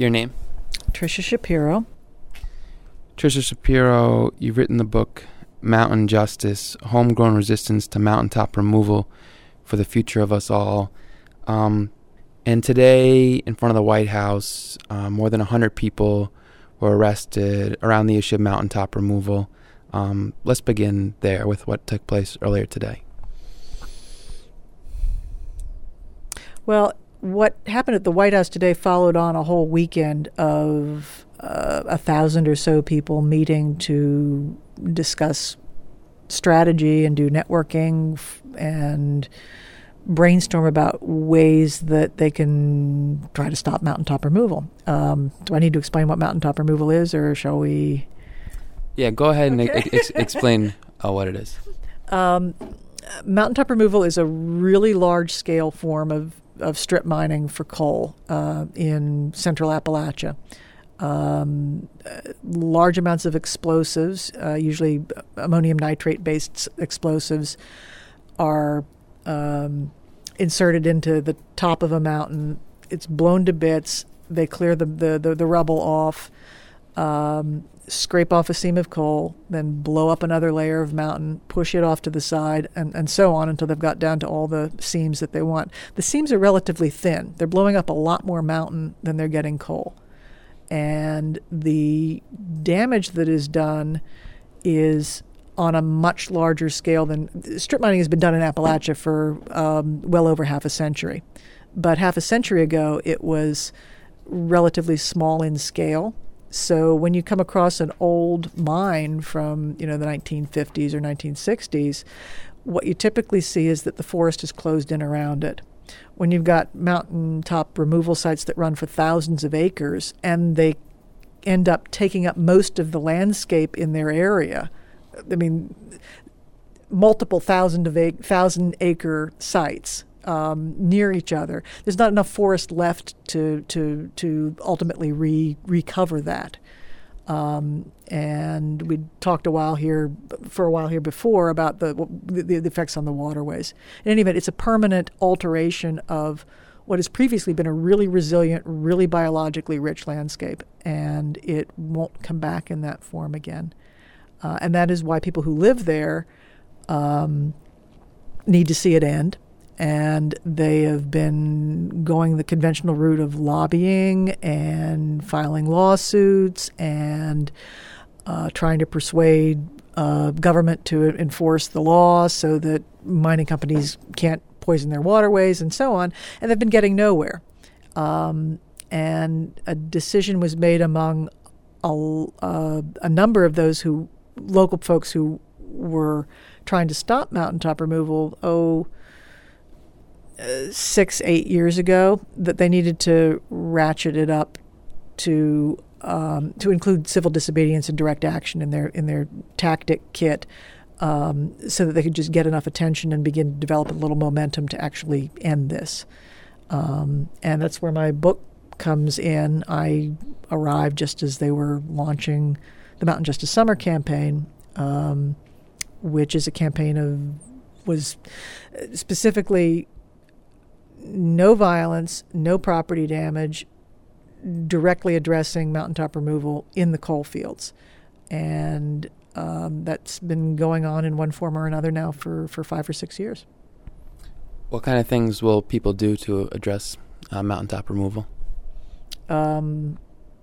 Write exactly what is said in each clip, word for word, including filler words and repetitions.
Your name? Tricia Shapiro. Tricia Shapiro, you've written the book Mountain Justice, Homegrown Resistance to Mountaintop Removal for the Future of Us All. Um, and today, in front of the White House, uh, more than one hundred people were arrested around the issue of mountaintop removal. Um, let's begin there with what took place earlier today. Well, what happened at the White House today followed on a whole weekend of uh, a thousand or so people meeting to discuss strategy and do networking f- and brainstorm about ways that they can try to stop mountaintop removal. Um, do I need to explain what mountaintop removal is, or shall we? Yeah, go ahead and Okay. ex- explain uh, what it is. Um, mountaintop removal is a really large-scale form of, of strip mining for coal uh, in central Appalachia. Um, uh, large amounts of explosives, uh, usually ammonium nitrate-based explosives, are um, inserted into the top of a mountain. It's blown to bits. They clear the, the, the, the rubble off, um, scrape off a seam of coal, then blow up another layer of mountain, push it off to the side, and, and so on until they've got down to all the seams that they want. The seams are relatively thin. They're blowing up a lot more mountain than they're getting coal. And the damage that is done is on a much larger scale than... Strip mining has been done in Appalachia for um, well over half a century. But half a century ago, it was relatively small in scale. So when you come across an old mine from, you know, the nineteen fifties or nineteen sixties, what you typically see is that the forest is closed in around it. When you've got mountaintop removal sites that run for thousands of acres and they end up taking up most of the landscape in their area, I mean, multiple thousand of ac- thousand acre sites um, near each other, there's not enough forest left to to to ultimately re- recover that. Um, and we talked a while here, for a while here before, about the, the the effects on the waterways. In any event, it's a permanent alteration of what has previously been a really resilient, really biologically rich landscape, and it won't come back in that form again. Uh, and that is why people who live there um, need to see it end. And they have been going the conventional route of lobbying and filing lawsuits and uh, trying to persuade uh, government to enforce the law so that mining companies can't poison their waterways and so on. And they've been getting nowhere. Um, and a decision was made among a, uh, a number of those who, local folks who were trying to stop mountaintop removal, oh, Uh, six, eight years ago, that they needed to ratchet it up to um, to include civil disobedience and direct action in their in their tactic kit, um, so that they could just get enough attention and begin to develop a little momentum to actually end this. Um, and that's where my book comes in. I arrived just as they were launching the Mountain Justice Summer Campaign, um, which is a campaign of was specifically no violence, no property damage, directly addressing mountaintop removal in the coal fields. And um, that's been going on in one form or another now for, for five or six years. What kind of things will people do to address uh, mountaintop removal? Um,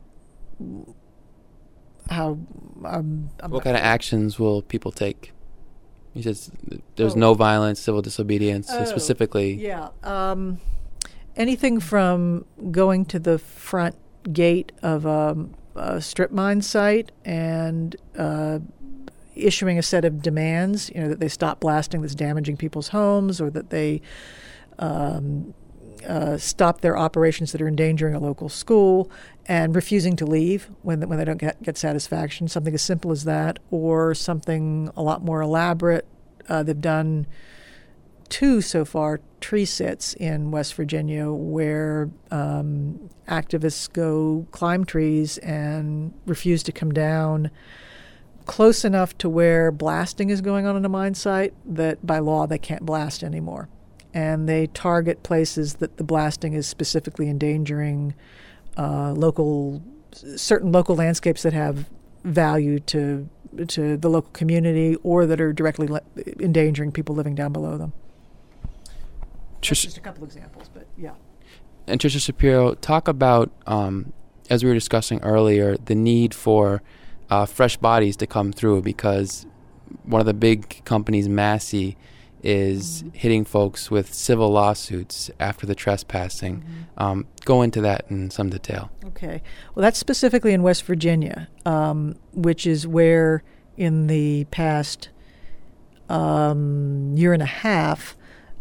how? Um, What kind of actions will people take? He says there's Oh. no violence, civil disobedience, so Oh, specifically. Yeah. Um, anything from going to the front gate of a, a strip mine site and uh, issuing a set of demands, you know, that they stop blasting that's damaging people's homes, or that they um, uh, stop their operations that are endangering a local school, and refusing to leave when when they don't get, get satisfaction. Something as simple as that, or something a lot more elaborate. Uh, they've done two so far tree sits in West Virginia where um, activists go climb trees and refuse to come down close enough to where blasting is going on in a mine site that by law they can't blast anymore. And they target places that the blasting is specifically endangering uh, local, certain local landscapes that have value to to the local community or that are directly le- endangering people living down below them. That's just a couple examples, but yeah. And Tricia Shapiro, talk about, um, as we were discussing earlier, the need for uh, fresh bodies to come through, because one of the big companies, Massey, is mm-hmm. hitting folks with civil lawsuits after the trespassing. Mm-hmm. Um, go into that in some detail. Okay. Well, that's specifically in West Virginia, um, which is where in the past um, year and a half,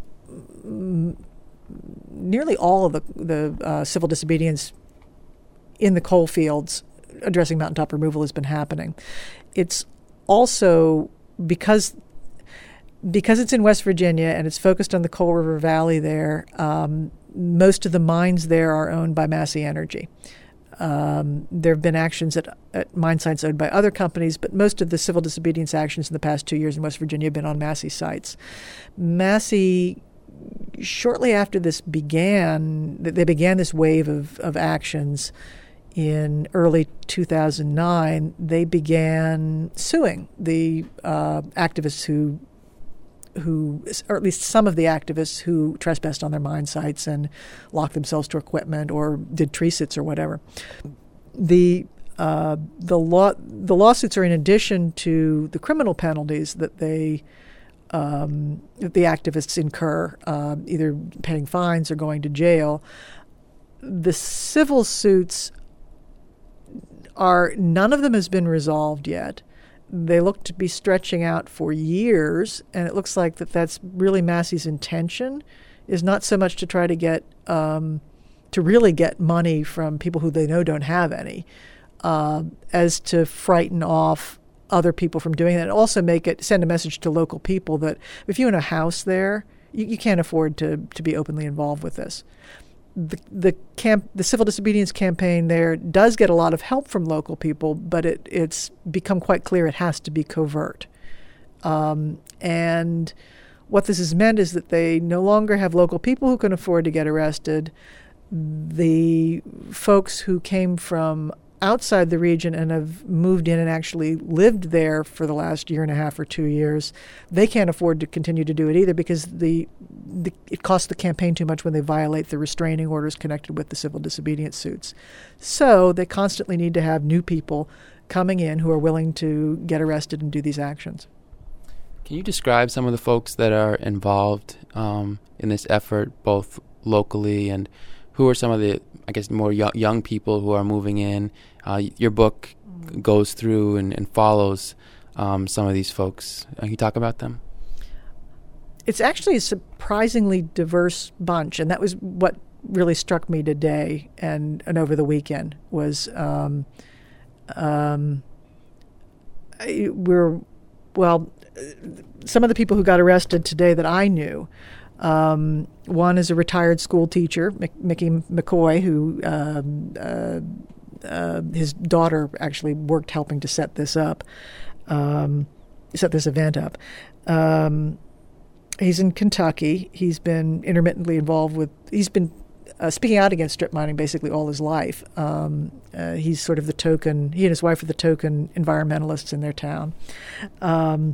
m- nearly all of the, the uh, civil disobedience in the coal fields addressing mountaintop removal has been happening. It's also because because it's in West Virginia and it's focused on the Coal River Valley there, um, most of the mines there are owned by Massey Energy. Um, there have been actions at, at mine sites owned by other companies, but most of the civil disobedience actions in the past two years in West Virginia have been on Massey sites. Massey, shortly after this began, they began this wave of, of actions in early two thousand nine. They began suing the uh, activists who who, or at least some of the activists who trespassed on their mine sites and locked themselves to equipment or did tree sits or whatever. The uh, the law the lawsuits are in addition to the criminal penalties that they um, that the activists incur, uh, either paying fines or going to jail. The civil suits are, none of them has been resolved yet. They look to be stretching out for years, and it looks like that that's really Massey's intention, is not so much to try to get, um, to really get money from people who they know don't have any, uh, as to frighten off other people from doing that, and also make it, send a message to local people that if you own a house there, you, you can't afford to, to be openly involved with this. The the camp the civil disobedience campaign there does get a lot of help from local people, but it it's become quite clear it has to be covert. Um, and what this has meant is that they no longer have local people who can afford to get arrested. The folks who came from outside the region and have moved in and actually lived there for the last year and a half or two years, they can't afford to continue to do it either, because the, the it costs the campaign too much when they violate the restraining orders connected with the civil disobedience suits. So they constantly need to have new people coming in who are willing to get arrested and do these actions. Can you describe some of the folks that are involved um, in this effort, both locally, and who are some of the, I guess, more young, young people who are moving in? Uh, your book mm-hmm. goes through and, and follows um, some of these folks. Uh, can you talk about them? It's actually a surprisingly diverse bunch, and that was what really struck me today and, and over the weekend was um, um, I, we're, well, some of the people who got arrested today that I knew. Um, one is a retired school teacher, Mickey McCoy, who um, uh, uh, his daughter actually worked helping to set this up, um, set this event up. Um, he's in Kentucky. He's been intermittently involved with, he's been uh, speaking out against strip mining basically all his life. Um, uh, he's sort of the token, he and his wife are the token environmentalists in their town. Um,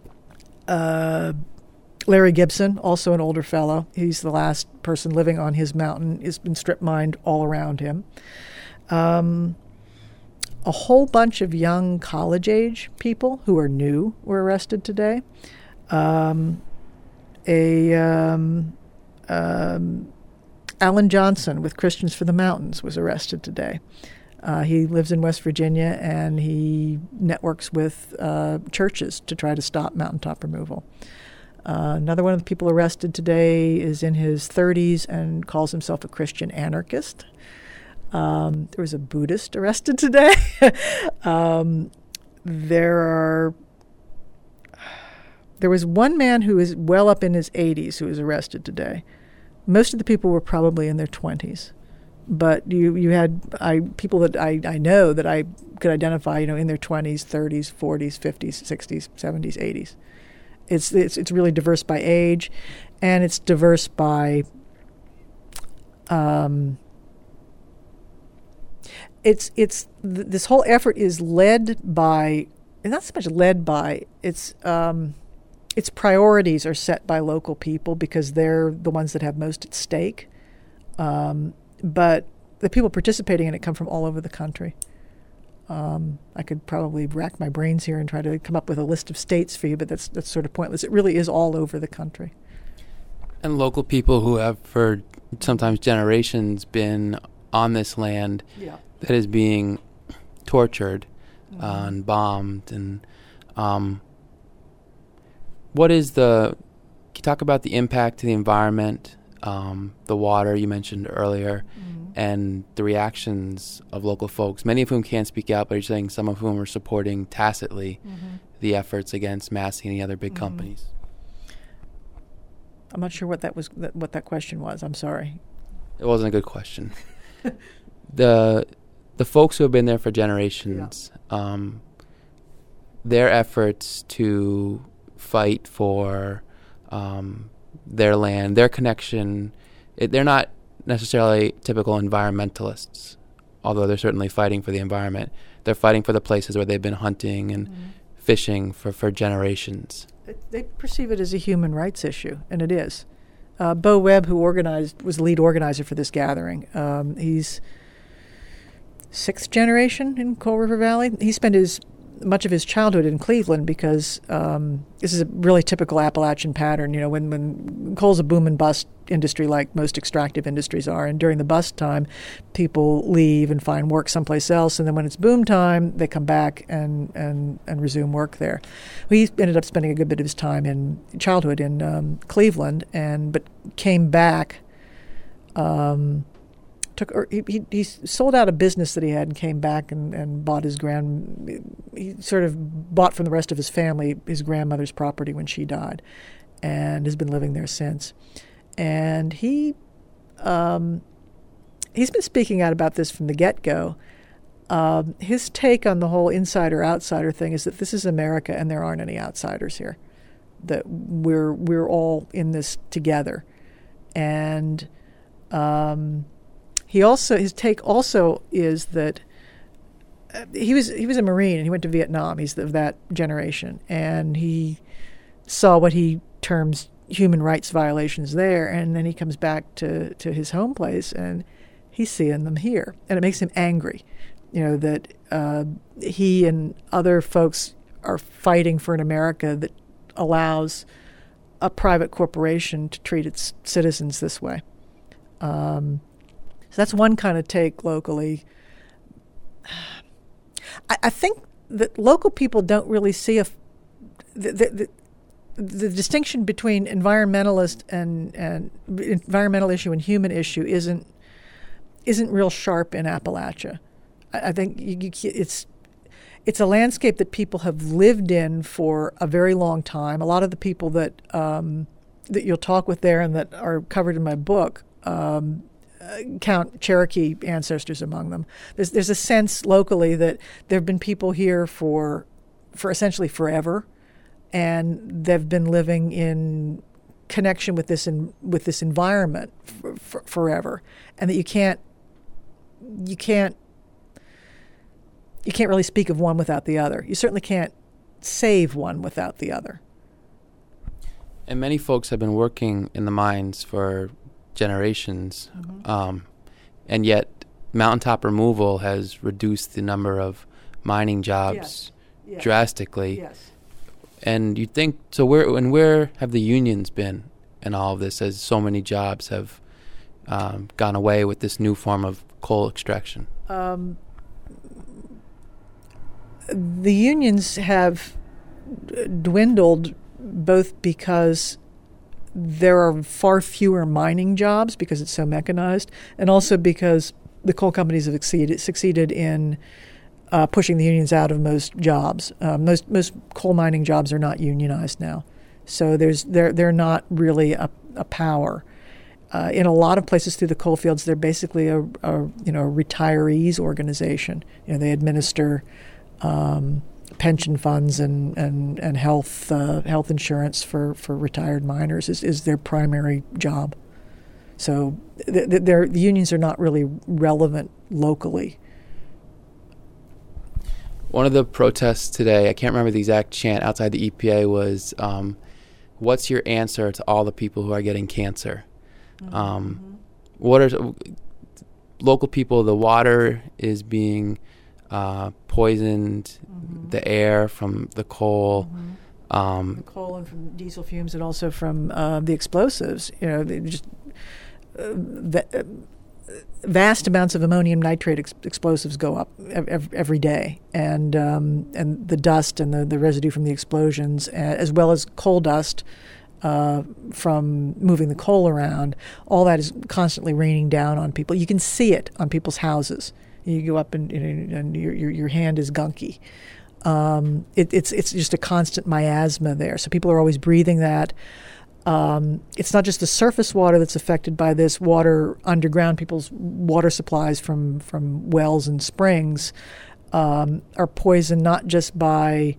uh, Larry Gibson, also an older fellow. He's the last person living on his mountain. Has been strip mined all around him. Um, a whole bunch of young college-age people who are new were arrested today. Um, a um, um, Alan Johnson with Christians for the Mountains was arrested today. Uh, he lives in West Virginia, and he networks with uh, churches to try to stop mountaintop removal. Uh, another one of the people arrested today is in his thirties and calls himself a Christian anarchist. Um, there was a Buddhist arrested today. um, there are. There was one man who is well up in his eighties who was arrested today. Most of the people were probably in their twenties, but you you had I people that I, I know that I could identify, you know, in their twenties, thirties, forties, fifties, sixties, seventies, eighties. It's it's it's really diverse by age, and it's diverse by um, it's it's th- this whole effort is led by, and not so much led by, it's um, its priorities are set by local people because they're the ones that have most at stake. Um, but the people participating in it come from all over the country. Um, I could probably rack my brains here and try to come up with a list of states for you, but that's that's sort of pointless. It really is all over the country. And local people who have for sometimes generations been on this land yeah. that is being tortured mm-hmm. uh, and bombed. And um, what is the, can you talk about the impact to the environment, um, the water you mentioned earlier, mm-hmm. and the reactions of local folks, many of whom can't speak out, but you're saying some of whom are supporting tacitly mm-hmm. the efforts against Massey and the other big mm-hmm. companies? I'm not sure what that was. Th- what that question was. I'm sorry. It wasn't a good question. the the folks who have been there for generations, yeah. um, their efforts to fight for um, their land, their connection, it, they're not necessarily typical environmentalists, although they're certainly fighting for the environment. They're fighting for the places where they've been hunting and mm-hmm. fishing for, for generations. They perceive it as a human rights issue, and it is. Uh, Bo Webb, who organized, was the lead organizer for this gathering. Um, he's sixth generation in Coal River Valley. He spent his much of his childhood in Cleveland because um, this is a really typical Appalachian pattern. You know, when, when coal's a boom and bust industry like most extractive industries are, and during the bust time, people leave and find work someplace else, and then when it's boom time, they come back and, and, and resume work there. He ended up spending a good bit of his time in childhood in um, Cleveland, and but came back. Um, Took, or he, he he sold out a business that he had and came back and, and bought his grand. He sort of bought from the rest of his family his grandmother's property when she died, and has been living there since. And he um, he's been speaking out about this from the get-go. Um, his take on the whole insider-outsider thing is that this is America and there aren't any outsiders here. That we're we're all in this together, and. Um, He also his take also is that uh, he was he was a Marine and he went to Vietnam. He's of that generation, and he saw what he terms human rights violations there, and then he comes back to, to his home place and he's seeing them here, and it makes him angry. You know that uh, he and other folks are fighting for an America that allows a private corporation to treat its citizens this way. Um, So that's one kind of take locally. I, I think that local people don't really see a, the, the, the, the distinction between environmentalist and, and environmental issue and human issue isn't isn't real sharp in Appalachia. I, I think you, you, it's it's a landscape that people have lived in for a very long time. A lot of the people that um, that you'll talk with there and that are covered in my book. Um, Uh, count Cherokee ancestors among them. There's there's a sense locally that there have been people here for for essentially forever, and they've been living in connection with this in, with this environment for, for, forever, and that you can't you can't you can't really speak of one without the other. You certainly can't save one without the other. And many folks have been working in the mines for generations, mm-hmm. um, and yet mountaintop removal has reduced the number of mining jobs yes. Yes. drastically. Yes. And you think so? Where and where have the unions been in all of this, as so many jobs have um, gone away with this new form of coal extraction? Um, the unions have dwindled, both because there are far fewer mining jobs because it's so mechanized, and also because the coal companies have succeeded, succeeded in uh, pushing the unions out of most jobs. Um, most most coal mining jobs are not unionized now, so there's they're they're not really a, a power. Uh, in a lot of places through the coal fields, they're basically a, a you know a retirees organization. You know, they administer Um, pension funds and and and health uh, health insurance for, for retired miners is, is their primary job. So th- th- the unions are not really relevant locally One of the protests today, I can't remember the exact chant outside the E P A, was, um, what's your answer to all the people who are getting cancer? Mm-hmm. Um, what are local people? The water is being uh, poisoned, mm-hmm. the air from the coal. Mm-hmm. Um, the coal and from diesel fumes, and also from uh, the explosives. You know, they just uh, the, uh, vast amounts of ammonium nitrate ex- explosives go up ev- every day, and um, and the dust and the, the residue from the explosions, uh, as well as coal dust uh, from moving the coal around, all that is constantly raining down on people. You can see it on people's houses. You go up and, and, and your, your your hand is gunky. Um, it, it's it's just a constant miasma there. So people are always breathing that. Um, it's not just the surface water that's affected by this. Water underground, people's water supplies from, from wells and springs um, are poisoned not just by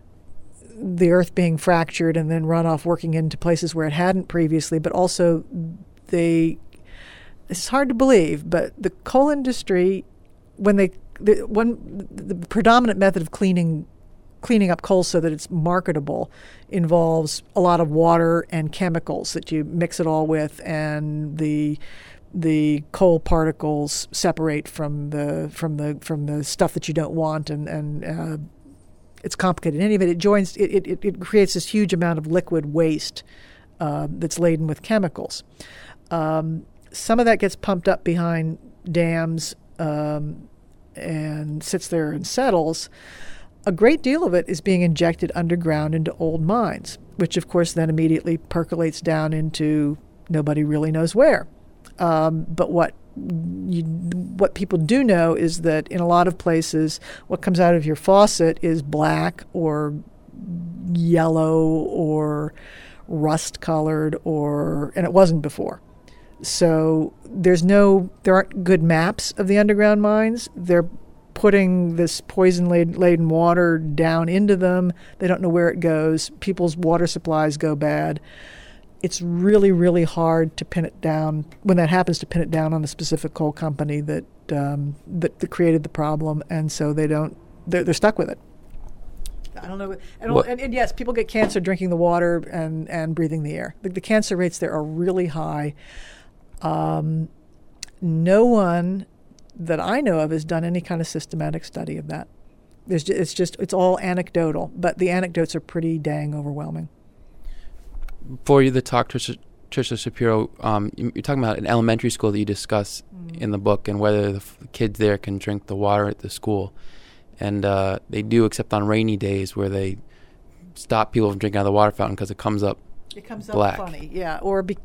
the earth being fractured and then runoff working into places where it hadn't previously, but also they, it's hard to believe, but the coal industry, when they, the, one, the predominant method of cleaning cleaning up coal so that it's marketable involves a lot of water and chemicals that you mix it all with, and the the coal particles separate from the from the from the stuff that you don't want, and and uh, it's complicated. In any event, it joins it, it it creates this huge amount of liquid waste uh, that's laden with chemicals. Um, some of that gets pumped up behind dams um, and sits there and settles. A great deal of it is being injected underground into old mines, which of course then immediately percolates down into nobody really knows where. Um, but what you, what people do know is that in a lot of places, what comes out of your faucet is black or yellow or rust-colored, or and it wasn't before. So there's no, there aren't good maps of the underground mines. They're putting this poison-laden water down into them. They don't know where it goes. People's water supplies go bad. It's really, really hard to pin it down, when that happens, to pin it down on a specific coal company that um, that, that created the problem, and so they don't, they're, they're stuck with it. I don't know. And, and, and yes, people get cancer drinking the water and, and breathing the air. The, the cancer rates there are really high. Um, no one that I know of has done any kind of systematic study of that. There's just, it's just, it's all anecdotal, but the anecdotes are pretty dang overwhelming. For you, the talk, Tricia, Tricia Shapiro, um, you're talking about an elementary school that you discuss mm. in the book, and whether the f- kids there can drink the water at the school. And uh, they do, except on rainy days, where they stop people from drinking out of the water fountain because it comes up It comes black. up funny, yeah. Or, be,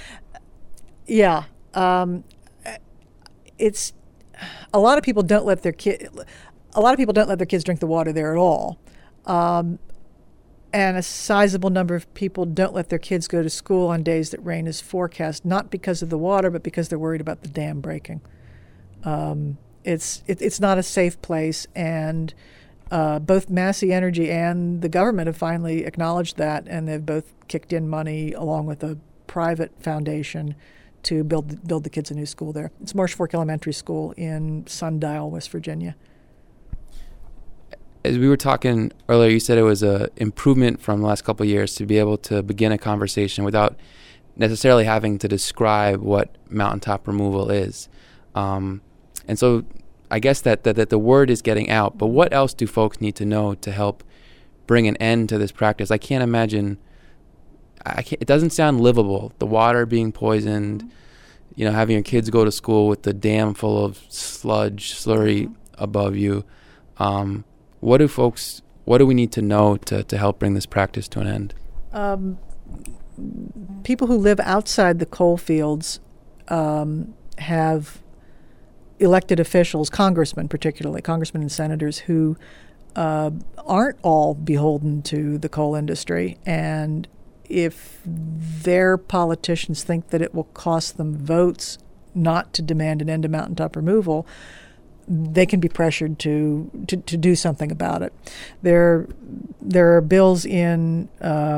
yeah. Um, it's... A lot of people don't let their kid. A lot of people don't let their kids drink the water there at all, um, and a sizable number of people don't let their kids go to school on days that rain is forecast, not because of the water, but because they're worried about the dam breaking. Um, it's it, it's not a safe place, and uh, both Massey Energy and the government have finally acknowledged that, and they've both kicked in money along with a private foundation to build build the kids a new school there. It's Marsh Fork Elementary School in Sundial, West Virginia. As we were talking earlier, you said it was an improvement from the last couple of years to be able to begin a conversation without necessarily having to describe what mountaintop removal is. Um, and so I guess that, that, that the word is getting out, but what else do folks need to know to help bring an end to this practice? I can't imagine... I can't, it doesn't sound livable. The water being poisoned, you know, having your kids go to school with the dam full of sludge, slurry mm-hmm. above you. Um, what do folks, what do we need to know to, to help bring this practice to an end? Um, people who live outside the coal fields um, have elected officials, congressmen particularly, congressmen and senators, who uh, aren't all beholden to the coal industry, and if their politicians think that it will cost them votes not to demand an end to mountaintop removal, they can be pressured to, to, to do something about it. There, there are bills in um,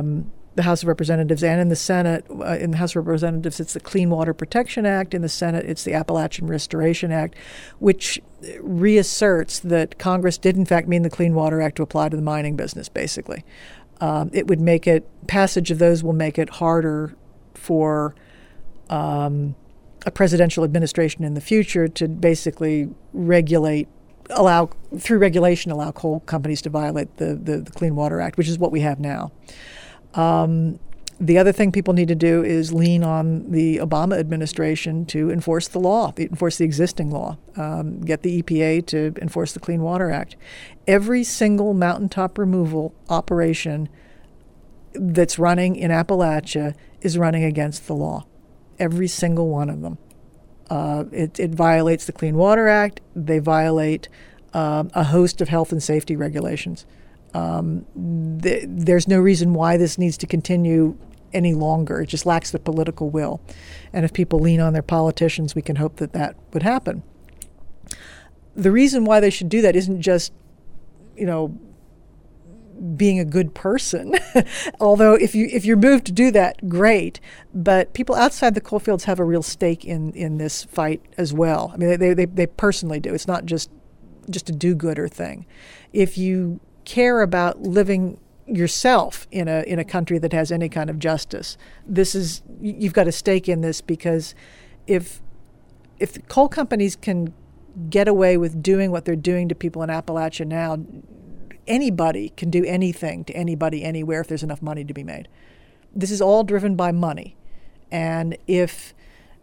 the House of Representatives and in the Senate. Uh, in the House of Representatives, it's the Clean Water Protection Act. In the Senate, it's the Appalachian Restoration Act, which reasserts that Congress did, in fact, mean the Clean Water Act to apply to the mining business, basically. Um, it would make it, passage of those will make it harder for um, a presidential administration in the future to basically regulate, allow, through regulation, allow coal companies to violate the, the, the Clean Water Act, which is what we have now. Um, the other thing people need to do is lean on the Obama administration to enforce the law, enforce the existing law, um, get the E P A to enforce the Clean Water Act. Every single mountaintop removal operation that's running in Appalachia is running against the law. Every single one of them. Uh, it, it violates the Clean Water Act. They violate um, a host of health and safety regulations. Um, th- there's no reason why this needs to continue any longer. It just lacks the political will. And if people lean on their politicians, we can hope that that would happen. The reason why they should do that isn't just, you know, being a good person. Although if you if you're moved to do that, great. But people outside the coal fields have a real stake in, in this fight as well. I mean, they, they they personally do. It's not just just a do-gooder thing. If you care about living yourself in a in a country that has any kind of justice, this is you've got a stake in this, because if if the coal companies can get away with doing what they're doing to people in Appalachia now, anybody can do anything to anybody anywhere if there's enough money to be made. This is all driven by money. And if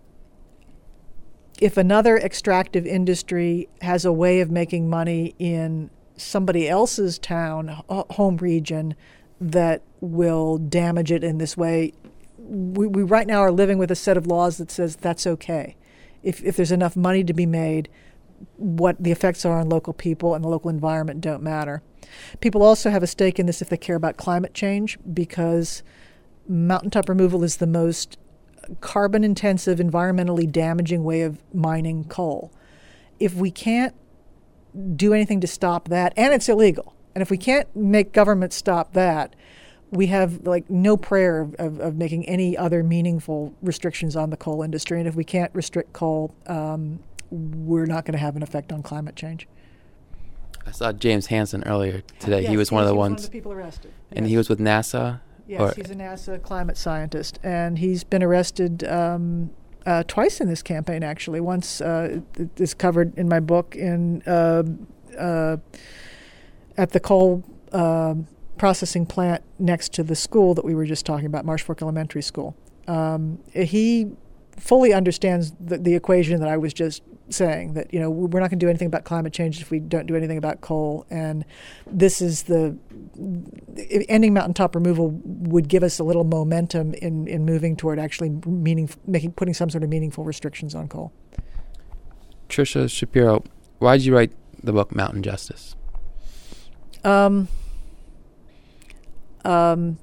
if another extractive industry has a way of making money in somebody else's town, home region, that will damage it in this way, we, we right now are living with a set of laws that says that's okay. If if there's enough money to be made, what the effects are on local people and the local environment don't matter. People also have a stake in this if they care about climate change, because mountaintop removal is the most carbon-intensive, environmentally damaging way of mining coal. If we can't do anything to stop that, and it's illegal, and if we can't make government stop that, we have like no prayer of, of, of making any other meaningful restrictions on the coal industry. And if we can't restrict coal, um, we're not going to have an effect on climate change. I saw James Hansen earlier today. Yes, he was one of the he was ones. One of the people arrested. And Yes. he was with NASA. Yes, or, he's a NASA climate scientist, and he's been arrested um, uh, twice in this campaign. Actually, once uh, it is covered in my book in uh, uh, at the coal uh, processing plant next to the school that we were just talking about, Marsh Fork Elementary School. Um, he fully understands the, the equation that I was just saying, that, you know, we're not going to do anything about climate change if we don't do anything about coal. And this is the ending mountaintop removal would give us a little momentum in, in moving toward actually meaning making putting some sort of meaningful restrictions on coal. Tricia Shapiro, why did you write the book Mountain Justice? Um. Um.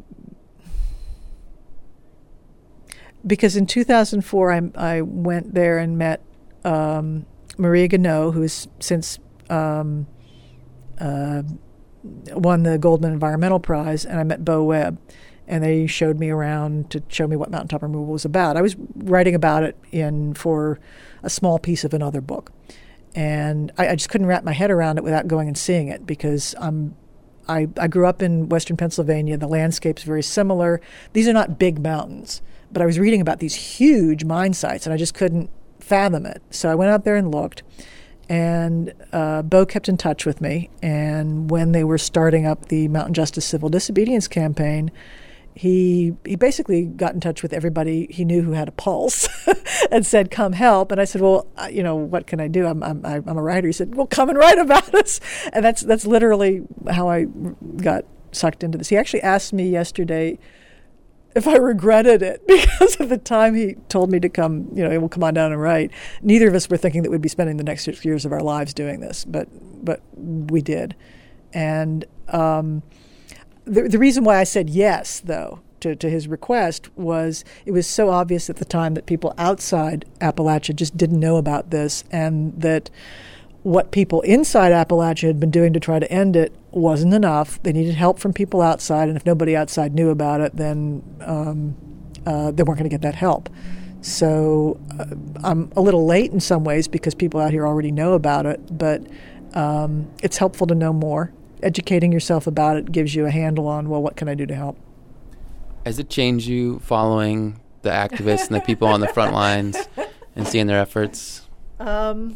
Because in two thousand four, I I went there and met um, Maria Gannot, who has since um, uh, won the Goldman Environmental Prize, and I met Bo Webb, and they showed me around to show me what mountaintop removal was about. I was writing about it in for a small piece of another book, and I, I just couldn't wrap my head around it without going and seeing it, because I'm I, I grew up in western Pennsylvania. The landscape's very similar. These are not big mountains, but I was reading about these huge mine sites, and I just couldn't fathom it. So I went out there and looked, and uh, Bo kept in touch with me. And when they were starting up the Mountain Justice Civil Disobedience Campaign, he he basically got in touch with everybody he knew who had a pulse and said, come help. And I said, well, uh, you know, what can I do? I'm, I'm I'm a writer. He said, well, come and write about us. And that's that's literally how I got sucked into this. He actually asked me yesterday if I regretted it, because of the time he told me to come, you know, we'll come on down and write. Neither of us were thinking that we'd be spending the next six years of our lives doing this, but but we did. And um, the the reason why I said yes, though, to, to his request was it was so obvious at the time that people outside Appalachia just didn't know about this, and that what people inside Appalachia had been doing to try to end it wasn't enough. They needed help from people outside, and if nobody outside knew about it, then um, uh, they weren't going to get that help. So uh, I'm a little late in some ways because people out here already know about it, but um, it's helpful to know more. Educating yourself about it gives you a handle on, well, what can I do to help? Has it changed you following the activists and the people on the front lines and seeing their efforts? Um,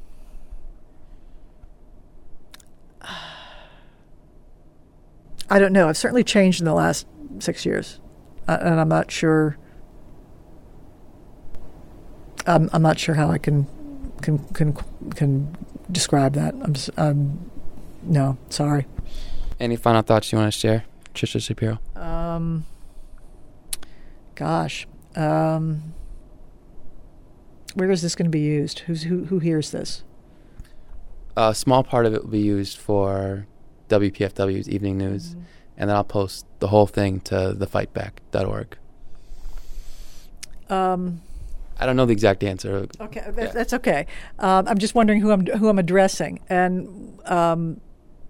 I don't know. I've certainly changed in the last six years, uh, and I'm not sure. I'm, I'm not sure how I can can can can describe that. I'm just, um, no, sorry. Any final thoughts you want to share, Tricia Shapiro? Um, gosh, um, where is this going to be used? Who's who? Who hears this? A small part of it will be used for W P F W's Evening News, mm-hmm. and then I'll post the whole thing to the fight back dot org. Um, I don't know the exact answer. Okay, that, yeah. That's okay. Um, I'm just wondering who I'm who I'm addressing, and um,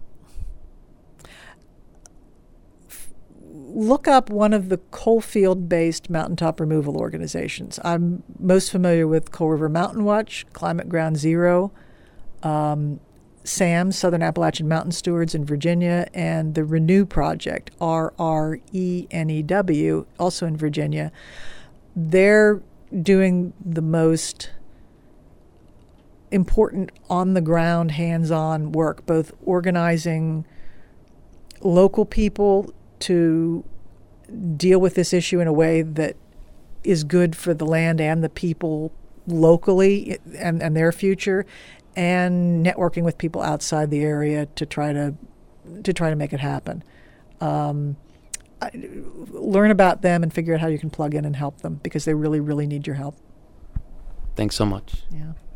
f- look up one of the Coalfield-based mountaintop removal organizations. I'm most familiar with Coal River Mountain Watch, Climate Ground Zero, um, SAM, Southern Appalachian Mountain Stewards in Virginia, and the Renew Project, R R E N E W, also in Virginia. They're doing the most important on-the-ground, hands-on work, both organizing local people to deal with this issue in a way that is good for the land and the people locally and, and their future, and networking with people outside the area to try to to try to make it happen. Um, I, learn about them and figure out how you can plug in and help them, because they really, really need your help. Thanks so much. Yeah.